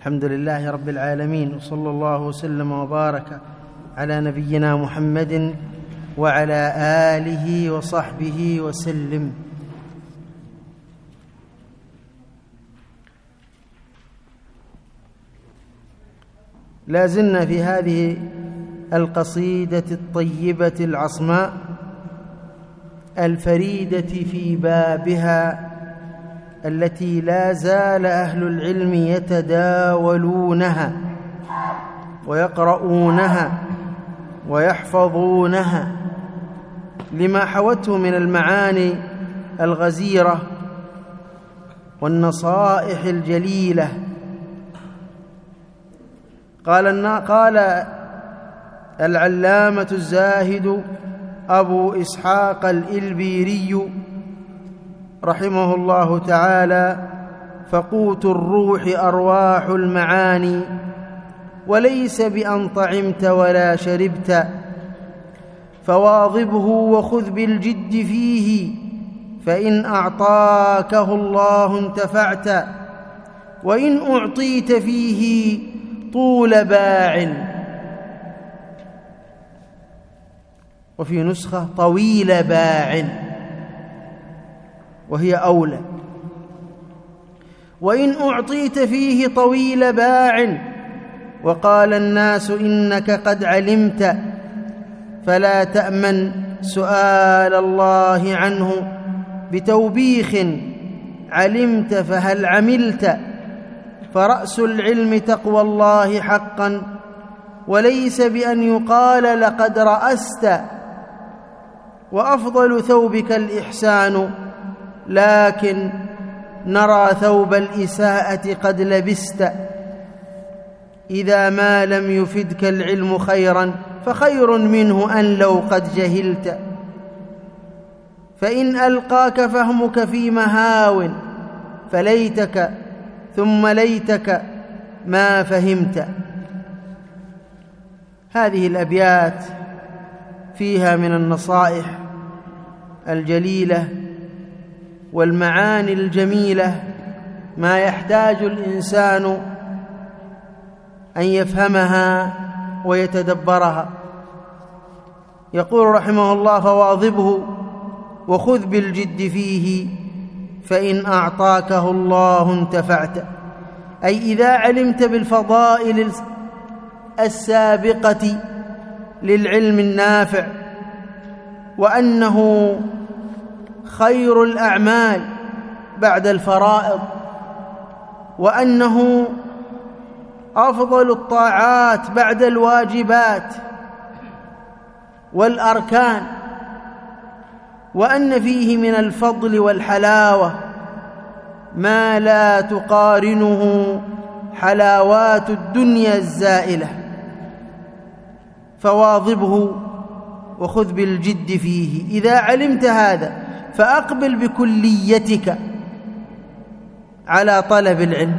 الحمد لله رب العالمين، وصلى الله وسلم وبارك على نبينا محمد وعلى آله وصحبه وسلم. لا زلنا في هذه القصيدة الطيبة العصماء الفريدة في بابها، التي لا زال أهل العلم يتداولونها ويقرؤونها ويحفظونها لما حوته من المعاني الغزيرة والنصائح الجليلة. قال العلامة الزاهد أبو إسحاق الإلبيري رحمه الله تعالى: فقوت الروح أرواح المعاني، وليس بأن طعمت ولا شربت، فواظبه وخذ بالجد فيه، فإن أعطاكه الله انتفعت، وإن أعطيت فيه طول باع، وفي نسخة طويل باع وهي أولى. وإن أعطيت فيه طويل باع، وقال الناس إنك قد علمت، فلا تأمن سؤال الله عنه بتوبيخ، علمت فهل عملت، فرأس العلم تقوى الله حقا، وليس بأن يقال لقد رأست، وأفضل ثوبك الإحسان، لكن نرى ثوب الإساءة قد لبست، إذا ما لم يفدك العلم خيرا، فخير منه أن لو قد جهلت، فإن ألقاك فهمك في مهاو، فليتك ثم ليتك ما فهمت. هذه الأبيات فيها من النصائح الجليلة والمعاني الجميلة ما يحتاج الإنسان أن يفهمها ويتدبرها. يقول رحمه الله: فواظبه وخذ بالجد فيه، فإن أعطاكه الله انتفعت. أي إذا علمت بالفضائل السابقة للعلم النافع، وأنه خير الأعمال بعد الفرائض، وأنه أفضل الطاعات بعد الواجبات والأركان، وأن فيه من الفضل والحلاوة ما لا تقارنه حلاوات الدنيا الزائلة، فواظبه وخذ بالجد فيه. إذا علمت هذا فأقبل بكليتك على طلب العلم.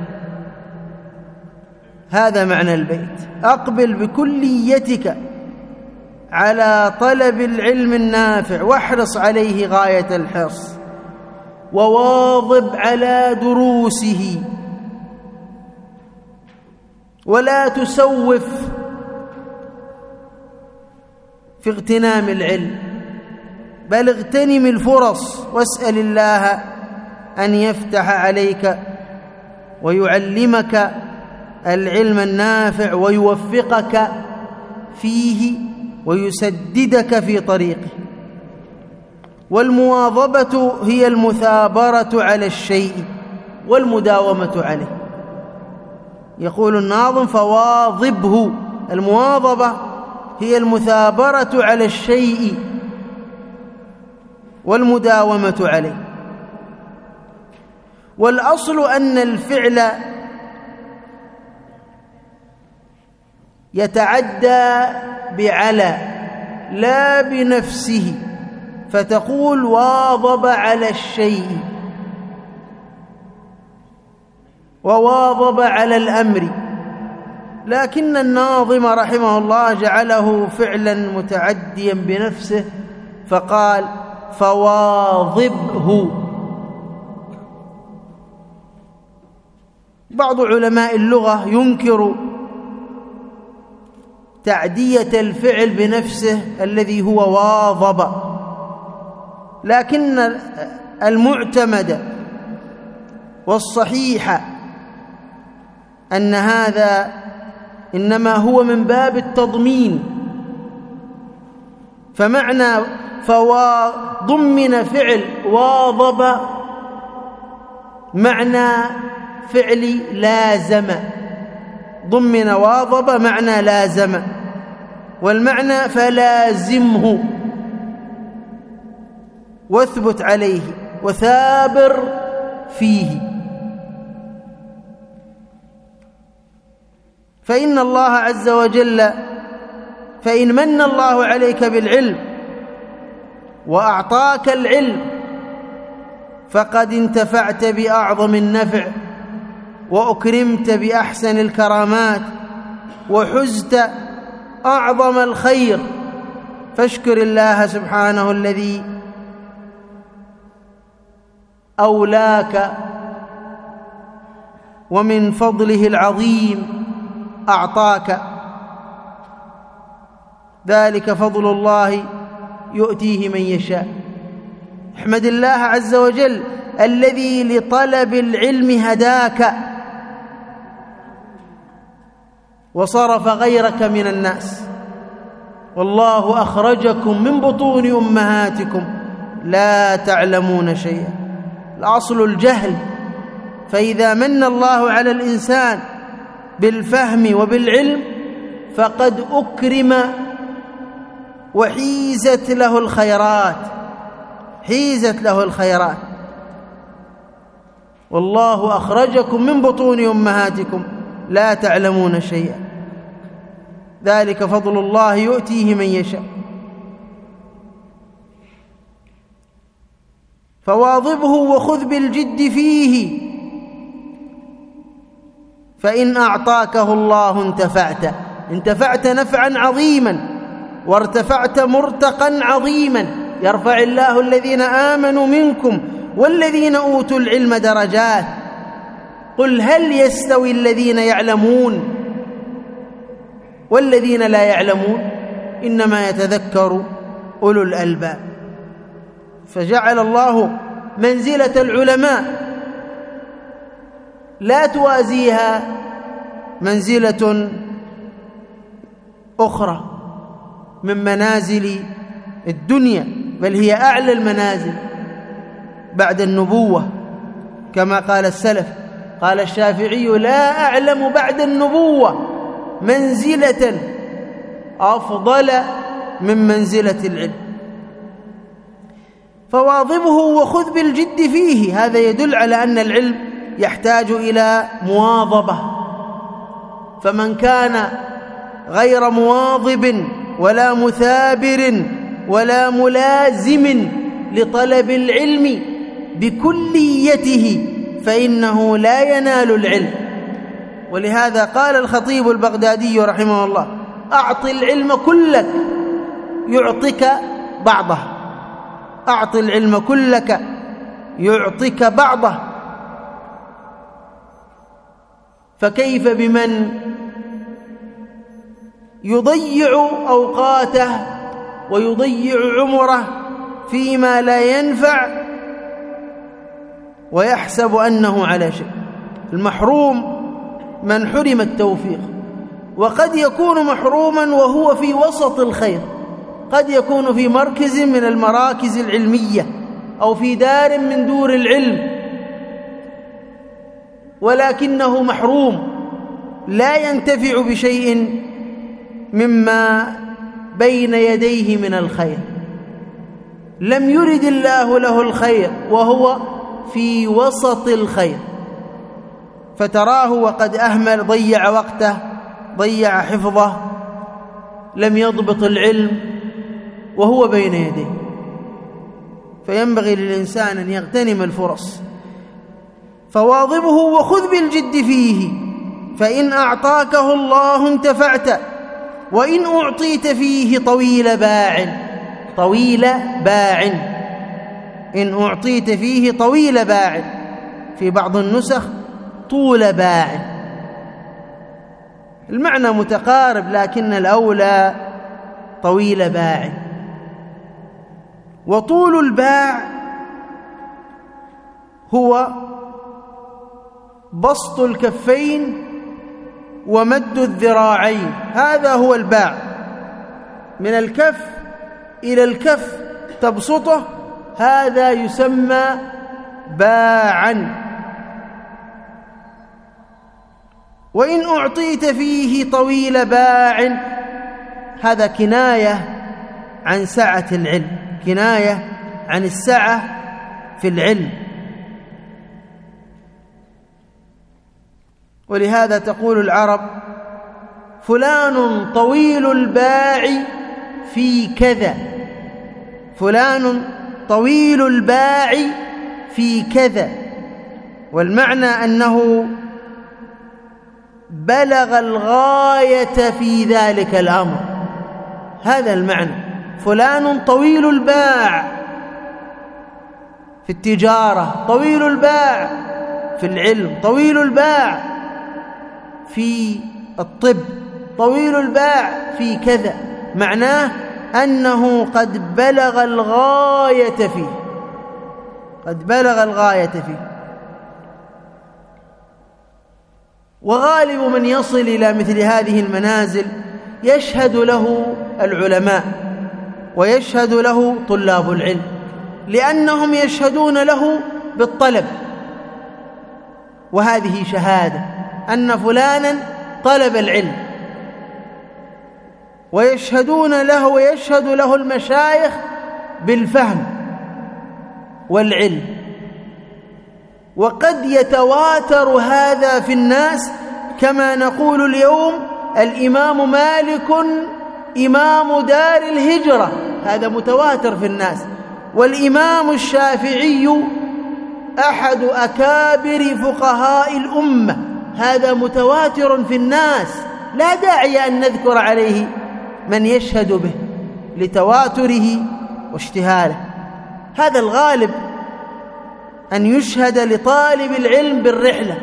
هذا معنى البيت: أقبل بكليتك على طلب العلم النافع، واحرص عليه غاية الحرص، وواظب على دروسه، ولا تسوف في اغتنام العلم، بل اغتنم الفرص، واسأل الله أن يفتح عليك ويعلمك العلم النافع، ويوفقك فيه ويسددك في طريقه. والمواظبة هي المثابرة على الشيء والمداومة عليه. يقول الناظم: فواظبه، المواظبة هي المثابرة على الشيء والمداومة عليه. والأصل أن الفعل يتعدى بعلى لا بنفسه، فتقول واظب على الشيء، وواظب على الأمر، لكن الناظم رحمه الله جعله فعلا متعديا بنفسه، فقال: فواظبه، بعض علماء اللغة ينكر تعدية الفعل بنفسه الذي هو واظب، لكن المعتمد والصحيح أن هذا إنما هو من باب التضمين، فمعنى ضمن فعل واظب معنى فعل لازم، ضمن واظب معنى لازم، والمعنى فلازمه واثبت عليه وثابر فيه. فإن الله عز وجل فإن من الله عليك بالعلم وأعطاك العلم فقد انتفعت بأعظم النفع وأكرمت بأحسن الكرامات وحزت أعظم الخير، فاشكر الله سبحانه الذي أولاك ومن فضله العظيم أعطاك. ذلك فضل الله يؤتيه من يشاء. احمد الله عز وجل الذي لطلب العلم هداك وصرف غيرك من الناس. والله أخرجكم من بطون أمهاتكم لا تعلمون شيئا. الأصل الجهل، فإذا من الله على الإنسان بالفهم وبالعلم فقد أكرم وحيزت له الخيرات، حيزت له الخيرات. والله أخرجكم من بطون أمهاتكم لا تعلمون شيئا، ذلك فضل الله يؤتيه من يشاء. فواظبه وخذ بالجد فيه، فإن أعطاكه الله انتفعت نفعا عظيما وارتفعت مرتقا عظيما. يرفع الله الذين آمنوا منكم والذين أوتوا العلم درجات. قل هل يستوي الذين يعلمون والذين لا يعلمون؟ إنما يتذكر أولو الألباب. فجعل الله منزلة العلماء لا توازيها منزلة أخرى من منازل الدنيا، بل هي أعلى المنازل بعد النبوة، كما قال السلف. قال الشافعي: لا أعلم بعد النبوة منزلة أفضل من منزلة العلم. فواظبه وخذ بالجد فيه، هذا يدل على أن العلم يحتاج إلى مواظبة. فمن كان غير مواظب ولا مثابر ولا ملازم لطلب العلم بكليته فإنه لا ينال العلم. ولهذا قال الخطيب البغدادي رحمه الله: أعط العلم كلك يعطيك بعضه، أعط العلم كلك يعطيك بعضه. فكيف بمن يضيع أوقاته ويضيع عمره فيما لا ينفع ويحسب أنه على شيء؟ المحروم من حرم التوفيق، وقد يكون محروما وهو في وسط الخير، قد يكون في مركز من المراكز العلمية أو في دار من دور العلم، ولكنه محروم لا ينتفع بشيء مما بين يديه من الخير. لم يرد الله له الخير وهو في وسط الخير، فتراه وقد أهمل، ضيع وقته، ضيع حفظه، لم يضبط العلم وهو بين يديه. فينبغي للإنسان أن يغتنم الفرص. فواظبه وخذ بالجد فيه، فإن أعطاكه الله انتفعت، وإن أعطيت فيه طويل باع، إن أعطيت فيه طويل باع. في بعض النسخ طول باع. المعنى متقارب، لكن الأولى طويل باع. وطول الباع هو بسط الكفين ومد الذراعين، هذا هو الباع، من الكف إلى الكف تبسطه، هذا يسمى باعا. وإن أعطيت فيه طويل باع، هذا كناية عن سعة العلم، كناية عن السعة في العلم. ولهذا تقول العرب: فلان طويل الباع في كذا، فلان طويل الباع في كذا، والمعنى أنه بلغ الغاية في ذلك الأمر، هذا المعنى. فلان طويل الباع في التجارة، طويل الباع في العلم، طويل الباع في الطب، طويل الباع في كذا، معناه أنه قد بلغ الغاية فيه، قد بلغ الغاية فيه. وغالب من يصل إلى مثل هذه المنازل يشهد له العلماء ويشهد له طلاب العلم، لأنهم يشهدون له بالطلب، وهذه شهادة أن فلانا طلب العلم، ويشهدون له ويشهد له المشايخ بالفهم والعلم. وقد يتواتر هذا في الناس، كما نقول اليوم الإمام مالك إمام دار الهجرة، هذا متواتر في الناس، والإمام الشافعي أحد أكابر فقهاء الأمة، هذا متواتر في الناس، لا داعي أن نذكر عليه من يشهد به لتواتره واشتهاره. هذا الغالب، أن يشهد لطالب العلم بالرحلة،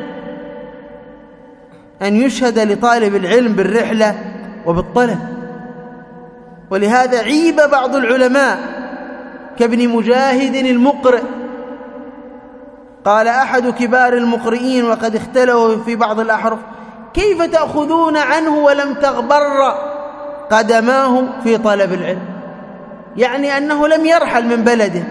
أن يشهد لطالب العلم بالرحلة وبالطلب. ولهذا عيب بعض العلماء كابن مجاهد المقرئ، قال أحد كبار المقرئين وقد اختلوا في بعض الأحرف: كيف تأخذون عنه ولم تغبر قدماه في طلب العلم؟ يعني أنه لم يرحل من بلده،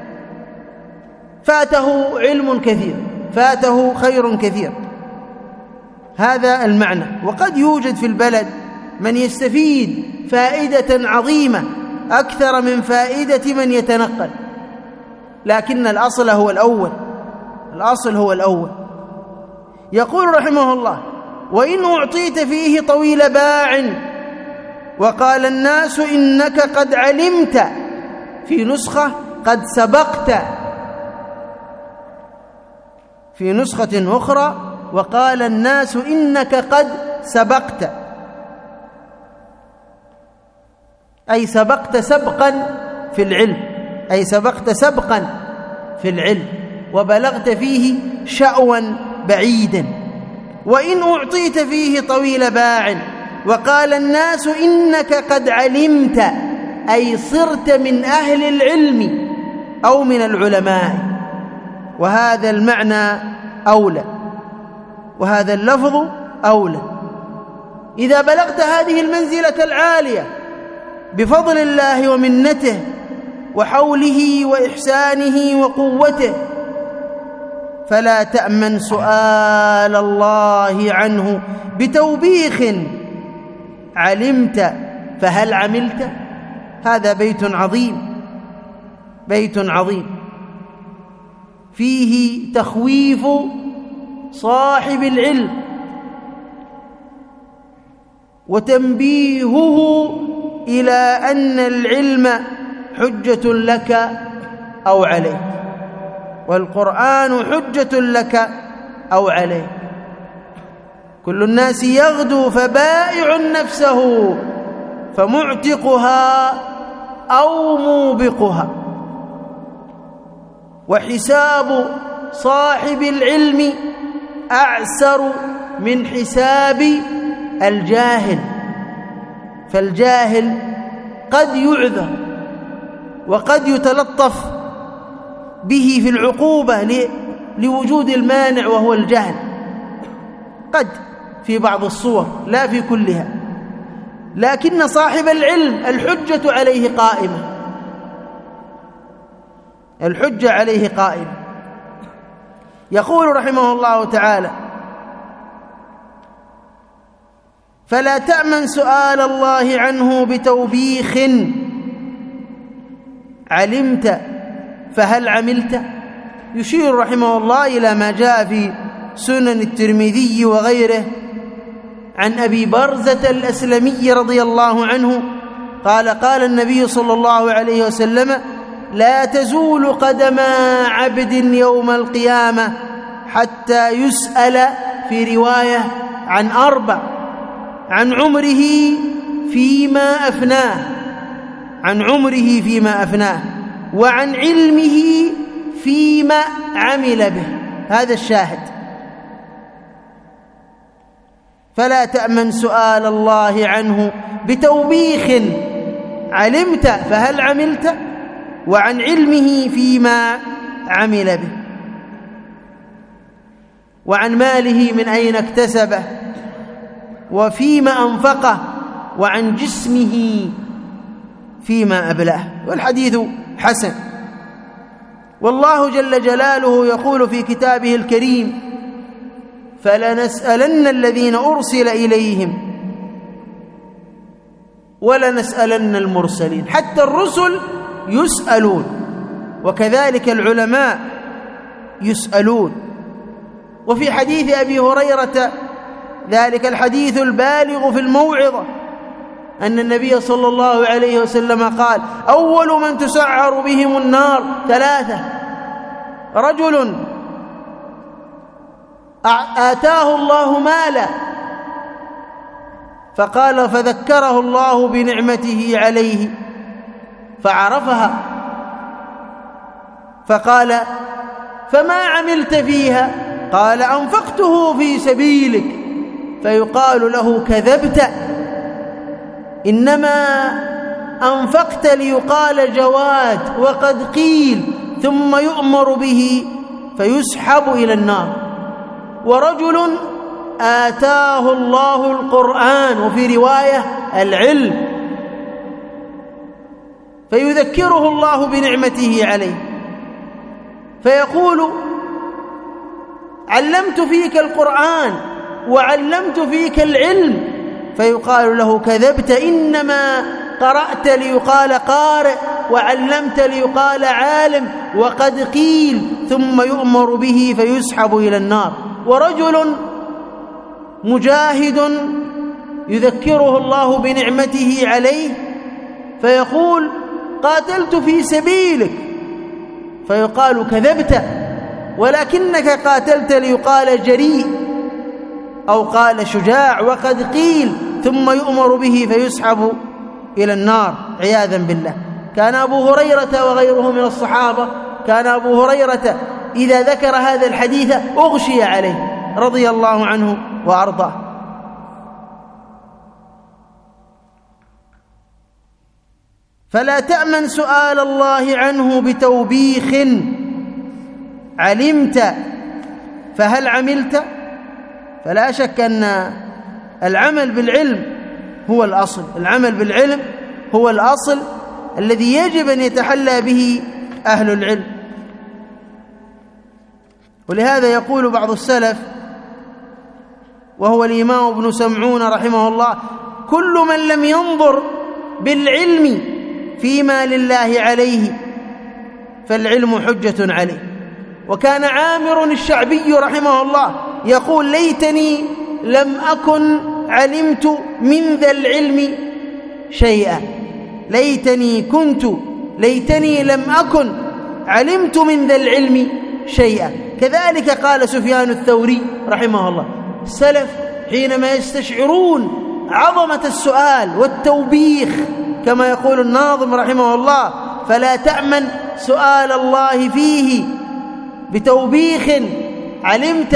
فاته علم كثير، فاته خير كثير، هذا المعنى. وقد يوجد في البلد من يستفيد فائدة عظيمة أكثر من فائدة من يتنقل، لكن الأصل هو الأول، الأصل هو الأول. يقول رحمه الله: وإن أعطيت فيه طويل باع وقال الناس إنك قد علمت، في نسخة قد سبقت، في نسخة أخرى وقال الناس إنك قد سبقت، أي سبقت سبقا في العلم، أي سبقت سبقا في العلم وبلغت فيه شأوا بعيدا. وإن أعطيت فيه طويل باع وقال الناس إنك قد علمت، أي صرت من أهل العلم أو من العلماء، وهذا المعنى أولى، وهذا اللفظ أولى. إذا بلغت هذه المنزلة العالية بفضل الله ومنته وحوله وإحسانه وقوته، فلا تأمن سؤال الله عنه بتوبيخ: علمت فهل عملت؟ هذا بيت عظيم، بيت عظيم فيه تخويف صاحب العلم وتنبيهه إلى أن العلم حجة لك أو عليك، والقرآن حجة لك أو عليك. كل الناس يغدو فبائع نفسه فمعتقها أو موبقها، وحساب صاحب العلم أعسر من حساب الجاهل، فالجاهل قد يعذر وقد يتلطف به في العقوبة لوجود المانع وهو الجهل، قد في بعض الصور لا في كلها، لكن صاحب العلم الحجة عليه قائمة، الحجة عليه قائمة. يقول رحمه الله تعالى: فلا تأمن سؤال الله عنه بتوبيخ، علمت فهل عملت. يشير رحمه الله إلى ما جاء في سنن الترمذي وغيره عن أبي برزة الأسلمي رضي الله عنه قال: قال النبي صلى الله عليه وسلم: لا تزول قدم عبد يوم القيامة حتى يسأل، في رواية، عن 4: عن عمره فيما أفناه، عن عمره فيما أفناه، وعن علمه فيما عمل به. هذا الشاهد. فلا تأمن سؤال الله عنه بتوبيخ، علمت فهل عملت، وعن علمه فيما عمل به، وعن ماله من أين اكتسبه، وفيما أنفقه، وعن جسمه فيما أبلاه. والحديث حسن. والله جل جلاله يقول في كتابه الكريم: فلنسألن الذين أرسل إليهم ولنسألن المرسلين. حتى الرسل يسألون، وكذلك العلماء يسألون. وفي حديث أبي هريرة، ذلك الحديث البالغ في الموعظة، أن النبي صلى الله عليه وسلم قال: أول من تسعر بهم النار 3: رجل آتاه الله مالا فقال فذكره الله بنعمته عليه فعرفها، فقال: فما عملت فيها؟ قال: أنفقته في سبيلك. فيقال له: كذبت، إنما أنفقت ليقال جواد، وقد قيل، ثم يؤمر به فيسحب إلى النار. ورجل آتاه الله القرآن، وفي رواية العلم، فيذكره الله بنعمته عليه فيقول: علمت فيك القرآن وعلمت فيك العلم. فيقال له: كذبت، إنما قرأت ليقال قارئ، وعلمت ليقال عالم، وقد قيل، ثم يؤمر به فيسحب إلى النار. ورجل مجاهد يذكره الله بنعمته عليه فيقول: قاتلت في سبيلك. فيقال: كذبت، ولكنك قاتلت ليقال جريء، أو قال شجاع، وقد قيل، ثم يؤمر به فيسحب إلى النار عياذا بالله. كان أبو هريرة وغيره من الصحابة، كان أبو هريرة إذا ذكر هذا الحديث أغشي عليه رضي الله عنه وأرضاه. فلا تأمن سؤال الله عنه بتوبيخ، علمت فهل عملت. فلا شك أن العمل بالعلم هو الأصل، العمل بالعلم هو الأصل الذي يجب أن يتحلى به أهل العلم. ولهذا يقول بعض السلف، وهو الإمام ابن سمعون رحمه الله: كل من لم ينظر بالعلم فيما لله عليه فالعلم حجة عليه. وكان عامر الشعبي رحمه الله يقول: ليتني لم أكن علمت من ذا العلم شيئا، ليتني لم أكن علمت من ذا العلم شيئا. كذلك قال سفيان الثوري رحمه الله. السلف حينما يستشعرون عظمة السؤال والتوبيخ، كما يقول الناظم رحمه الله: فلا تأمن سؤال الله فيه بتوبيخ، علمت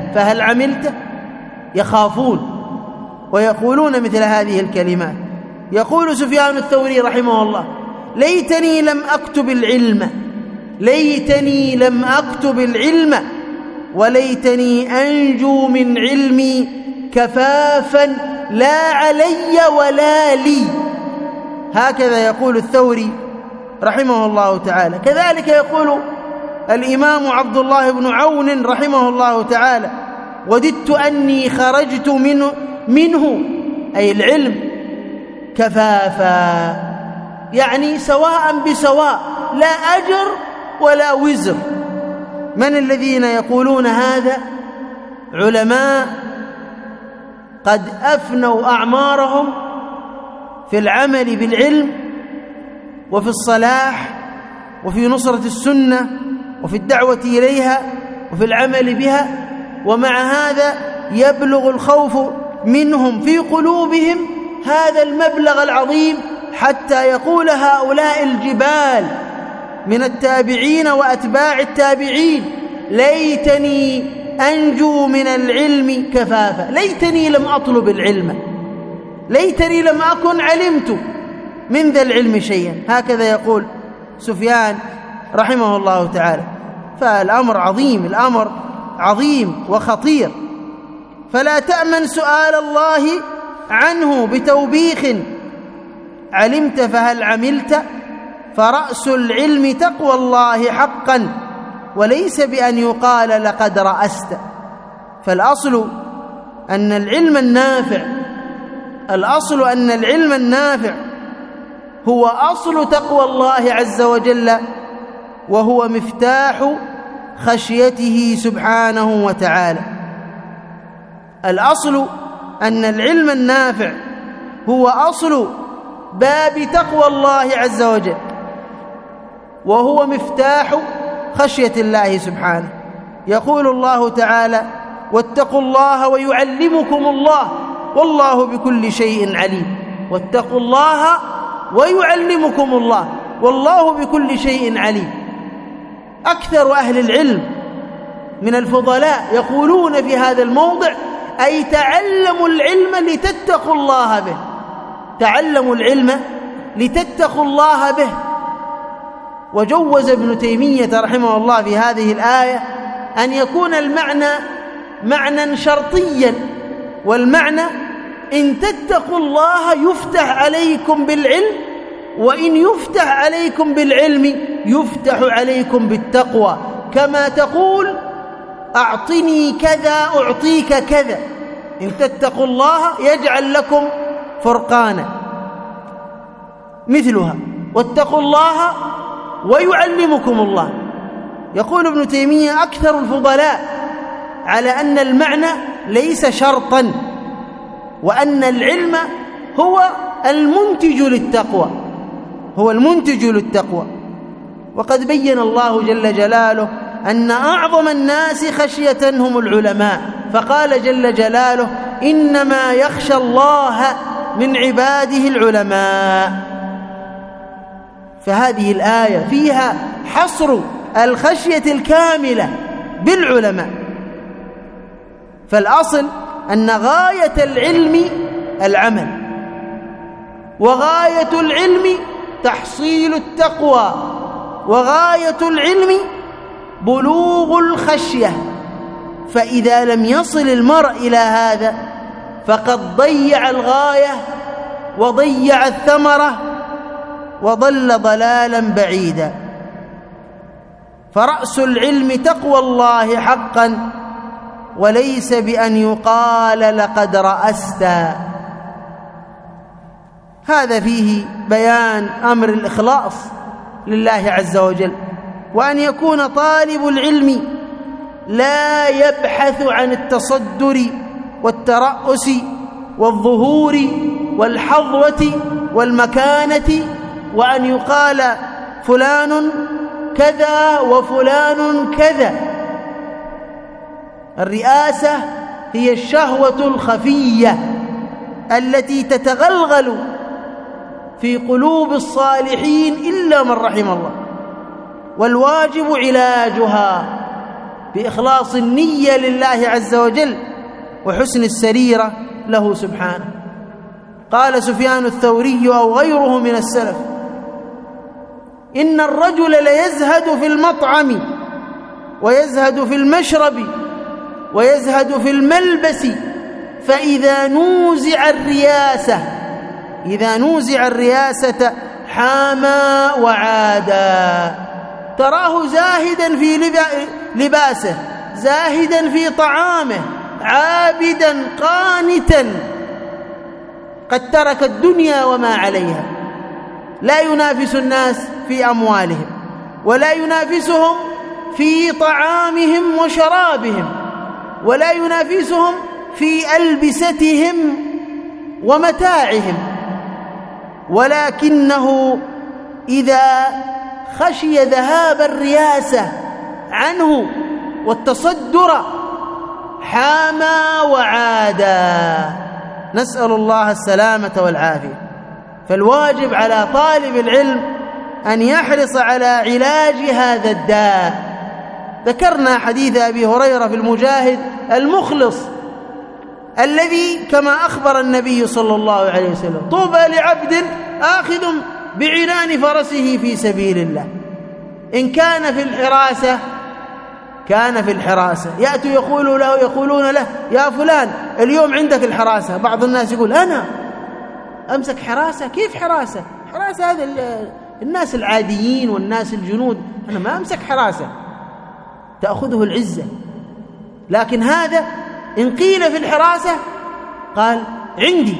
فهل عملت؟ يخافون ويقولون مثل هذه الكلمات. يقول سفيان الثوري رحمه الله: ليتني لم أكتب العلم، ليتني لم أكتب العلم، وليتني أنجو من علمي كفافا لا علي ولا لي. هكذا يقول الثوري رحمه الله تعالى. كذلك يقول الإمام عبد الله بن عون رحمه الله تعالى: وددت أني خرجت منه أي العلم كفافا، يعني سواء بسواء، لا أجر ولا وزر. من الذين يقولون هذا؟ علماء قد أفنوا أعمارهم في العمل بالعلم وفي الصلاح وفي نصرة السنة وفي الدعوة إليها وفي العمل بها، ومع هذا يبلغ الخوف منهم في قلوبهم هذا المبلغ العظيم، حتى يقول هؤلاء الجبال من التابعين وأتباع التابعين: ليتني أنجو من العلم كفافا، ليتني لم أطلب العلم، ليتني لم أكن علمت من ذا العلم شيئا. هكذا يقول سفيان رحمه الله تعالى. فالأمر عظيم، الأمر عظيم وخطير، فلا تأمن سؤال الله عنه بتوبيخ: علمت فهل عملت؟ فرأس العلم تقوى الله حقا، وليس بأن يقال لقد رأست. فالأصل أن العلم النافع، الأصل أن العلم النافع هو أصل تقوى الله عز وجل، وهو مفتاح خشيته سبحانه وتعالى. الأصل أن العلم النافع هو أصل باب تقوى الله عز وجل، وهو مفتاح خشية الله سبحانه. يقول الله تعالى: واتقوا الله ويعلمكم الله والله بكل شيء عليم. واتقوا الله ويعلمكم الله والله بكل شيء عليم. أكثر أهل العلم من الفضلاء يقولون في هذا الموضع: أي تعلموا العلم لتتقوا الله به، تعلموا العلم لتتقوا الله به. وجوز ابن تيمية رحمه الله في هذه الآية أن يكون المعنى معنى شرطيا، والمعنى إن تتقوا الله يفتح عليكم بالعلم، وإن يفتح عليكم بالعلم يفتح عليكم بالتقوى، كما تقول: أعطني كذا أعطيك كذا. إن تتقوا الله يجعل لكم فرقانا مثلها، واتقوا الله ويعلمكم الله. يقول ابن تيمية: أكثر الفضلاء على أن المعنى ليس شرطا، وأن العلم هو المنتج للتقوى، هو المنتج للتقوى. وقد بين الله جل جلاله أن أعظم الناس خشية هم العلماء، فقال جل جلاله: إنما يخشى الله من عباده العلماء. فهذه الآية فيها حصر الخشية الكاملة بالعلماء. فالأصل أن غاية العلم العمل، وغاية العلم تحصيل التقوى، وغاية العلم بلوغ الخشية. فإذا لم يصل المرء إلى هذا فقد ضيع الغاية وضيع الثمرة وضل ضلالا بعيدا. فرأس العلم تقوى الله حقا، وليس بأن يقال لقد رأست. هذا فيه بيان أمر الإخلاص لله عز وجل، وأن يكون طالب العلم لا يبحث عن التصدر والترأس والظهور والحظوة والمكانة، وأن يقال فلان كذا وفلان كذا. الرئاسة هي الشهوة الخفية التي تتغلغل في قلوب الصالحين إلا من رحم الله، والواجب علاجها، بإخلاص النية لله عز وجل وحسن السريرة له سبحانه. قال سفيان الثوري أو غيره من السلف: إن الرجل ليزهد في المطعم ويزهد في المشرب ويزهد في الملبس، فإذا نوزع الرياسة حاما وعادا. تراه زاهدا في لباسه، زاهدا في طعامه، عابدا قانتا، قد ترك الدنيا وما عليها، لا ينافس الناس في أموالهم، ولا ينافسهم في طعامهم وشرابهم، ولا ينافسهم في ألبستهم ومتاعهم، ولكنه إذا خشي ذهاب الرياسة عنه والتصدر حاما وعادا. نسأل الله السلامة والعافية. فالواجب على طالب العلم أن يحرص على علاج هذا الداء. ذكرنا حديث أبي هريرة في المجاهد المخلص الذي كما أخبر النبي صلى الله عليه وسلم: طوبى لعبد آخذ بعنان فرسه في سبيل الله. إن كان في الحراسة كان في الحراسة، يأتوا يقولون له: يا فلان اليوم عندك الحراسة. بعض الناس يقول: أنا أمسك حراسة؟ كيف حراسة؟ حراسة هذا الناس العاديين والناس الجنود، أنا ما أمسك حراسة، تأخذه العزة. لكن هذا إن قيل في الحراسة قال: عندي،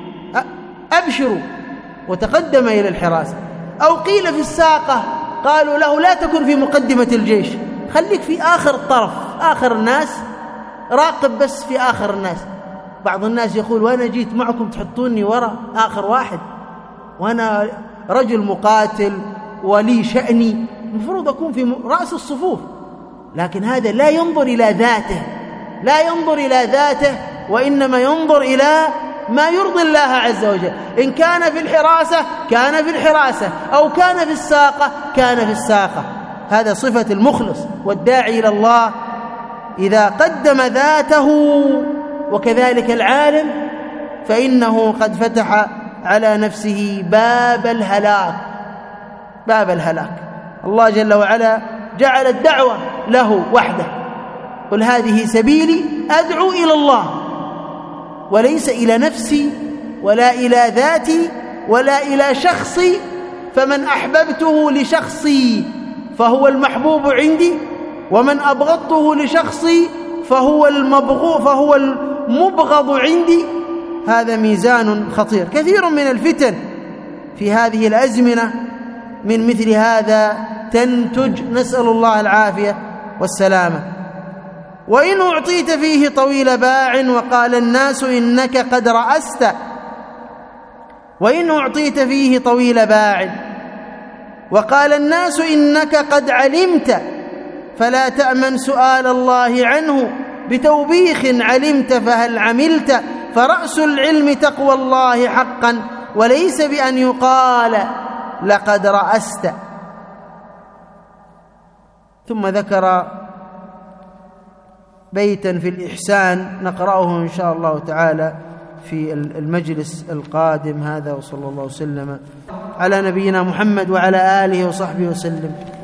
أبشروا، وتقدم إلى الحراسة. أو قيل في الساقة قالوا له: لا تكن في مقدمة الجيش، خليك في آخر الطرف، آخر الناس، راقب بس في آخر الناس. بعض الناس يقول: وأنا جيت معكم تحطوني وراء آخر واحد، وأنا رجل مقاتل ولي شأني، المفروض أكون في رأس الصفوف. لكن هذا لا ينظر إلى ذاته، لا ينظر إلى ذاته، وإنما ينظر إلى ما يرضي الله عز وجل. إن كان في الحراسة كان في الحراسة، أو كان في الساقة كان في الساقة. هذا صفة المخلص والداعي إلى الله إذا قدم ذاته. وكذلك العالم فإنه قد فتح على نفسه باب الهلاك، باب الهلاك. الله جل وعلا جعل الدعوة له وحده: قل هذه سبيلي أدعو إلى الله، وليس إلى نفسي ولا إلى ذاتي ولا إلى شخصي، فمن أحببته لشخصي فهو المحبوب عندي، ومن أبغضته لشخصي فهو المبغض عندي. هذا ميزان خطير. كثير من الفتن في هذه الأزمنة من مثل هذا تنتج، نسأل الله العافية والسلامة. وإن أعطيت فيه طويل باع وقال الناس إنك قد رأست، وإن أعطيت فيه طويل باع وقال الناس إنك قد علمت، فلا تأمن سؤال الله عنه بتوبيخ علمت فهل عملت. فرأس العلم تقوى الله حقا، وليس بأن يقال لقد رأست. ثم ذكر بيتا في الإحسان نقرأه إن شاء الله تعالى في المجلس القادم هذا. وصلى الله وسلم على نبينا محمد وعلى آله وصحبه وسلم.